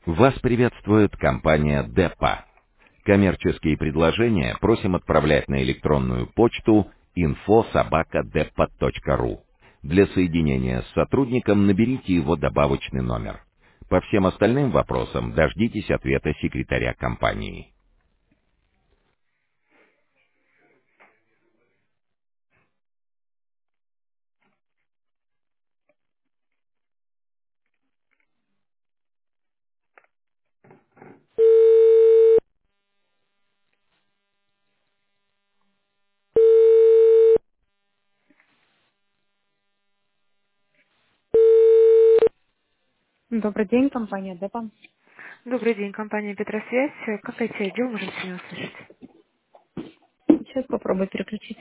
Вас приветствует компания Депа. Коммерческие предложения просим отправлять на электронную почту info@depa.ru. Для соединения с сотрудником наберите его добавочный номер. По всем остальным вопросам дождитесь ответа секретаря компании. Добрый день, компания Депа. Добрый день, компания Петросвязь. Как эти отдел можем сегодня услышать? Сейчас попробую переключить.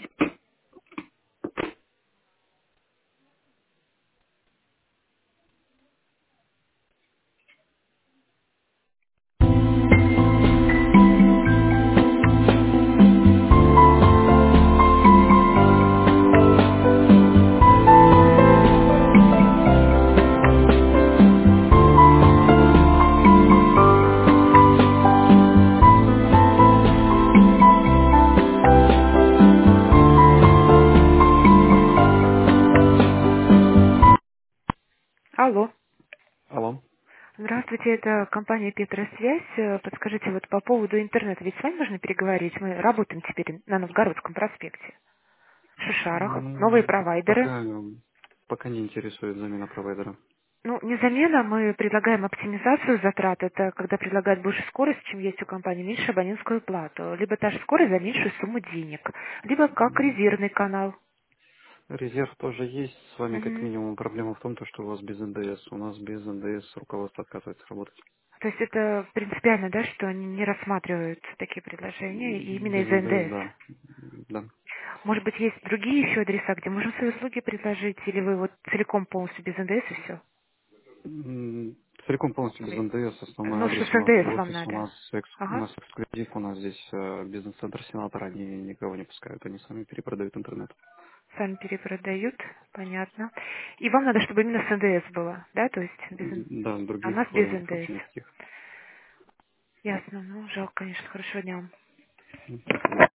Алло. Алло. Здравствуйте, это компания Петросвязь. Подскажите, вот по поводу интернета, ведь с вами можно переговорить? Мы работаем теперь на Новгородском проспекте. В Шишарах. Новые провайдеры. Пока, пока не интересует замена провайдера. Ну, не замена, мы предлагаем оптимизацию затрат. Это когда предлагают больше скорость, чем есть у компании, меньше абонентскую плату. Либо та же скорость за меньшую сумму денег. Либо как резервный канал. Резерв тоже есть. С вами как Мгм. минимум проблема в том, что у вас без НДС. У нас без НДС руководство отказывается работать. То есть это принципиально, да, что они не рассматривают такие предложения и именно Без из-за НДС, НДС. да. Да. Может быть, есть другие еще адреса, где можно свои услуги предложить, или вы вот целиком полностью без НДС и все? Целиком полностью без НДС. Основной Ну, что адрес с у нас НДС вам офис, надо. у Ага, нас эксклюзив, у нас здесь бизнес-центр сенатора, они никого не пускают, они сами перепродают интернет. сами перепродают, понятно. И вам надо, чтобы именно с НДС было, да, то есть без Да, А у других нас без вариантов вообще НДС. никаких. Ясно, ну, жалко, конечно, хорошего дня вам. До свидания.